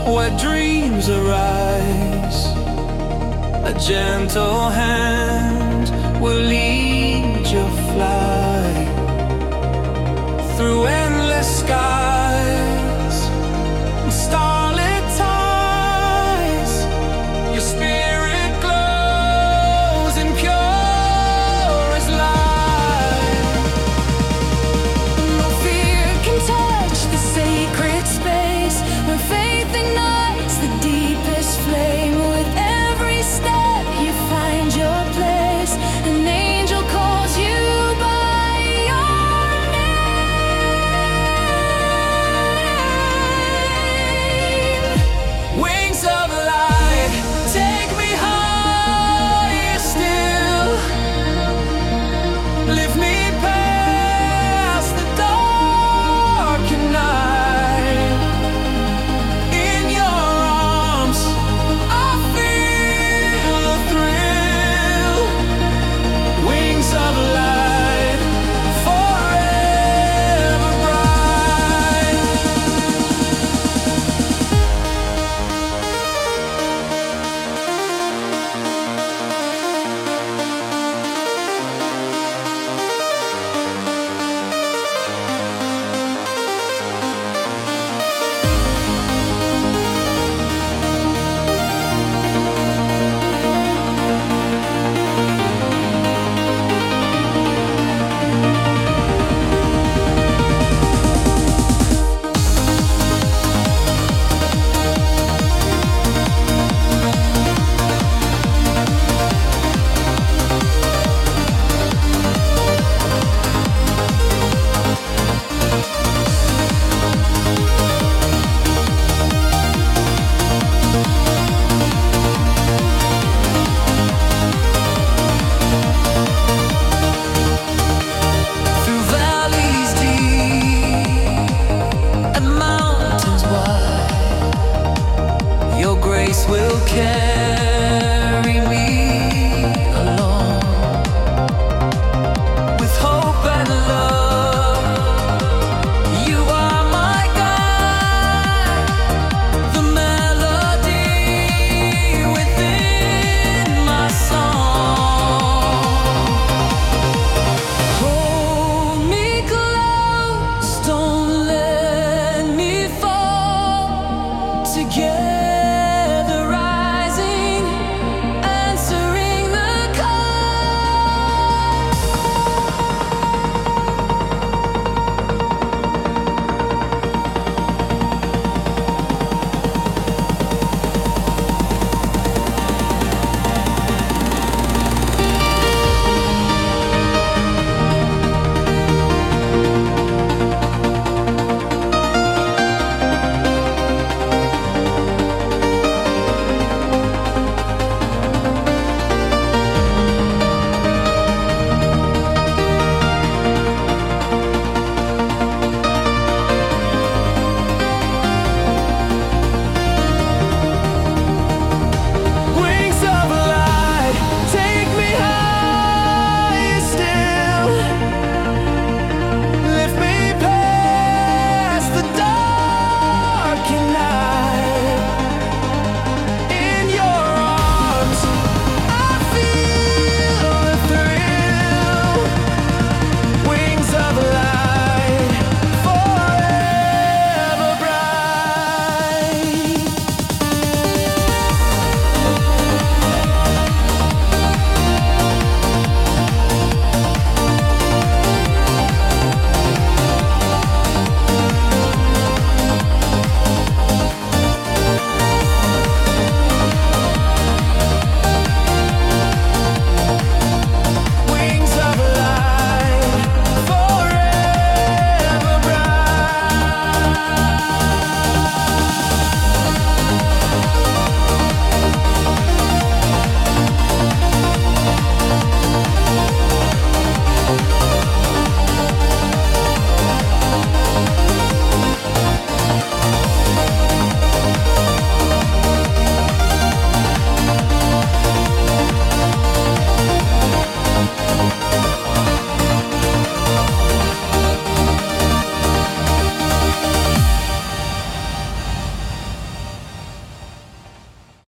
where dreams arise. A gentle hand will lead your flight through endless skies and starlit ties. Your spirit glows in purest light. No fear can touch the sacred space where faith ignites the deepest flame. With every step you find your place. An angel calls you by your name. Wings of light, take me higher still. Lift me past the dark night. In your arms, I feel a thrill. Wings of light, forever bright. Through valleys deep and mountains wide, your grace will carry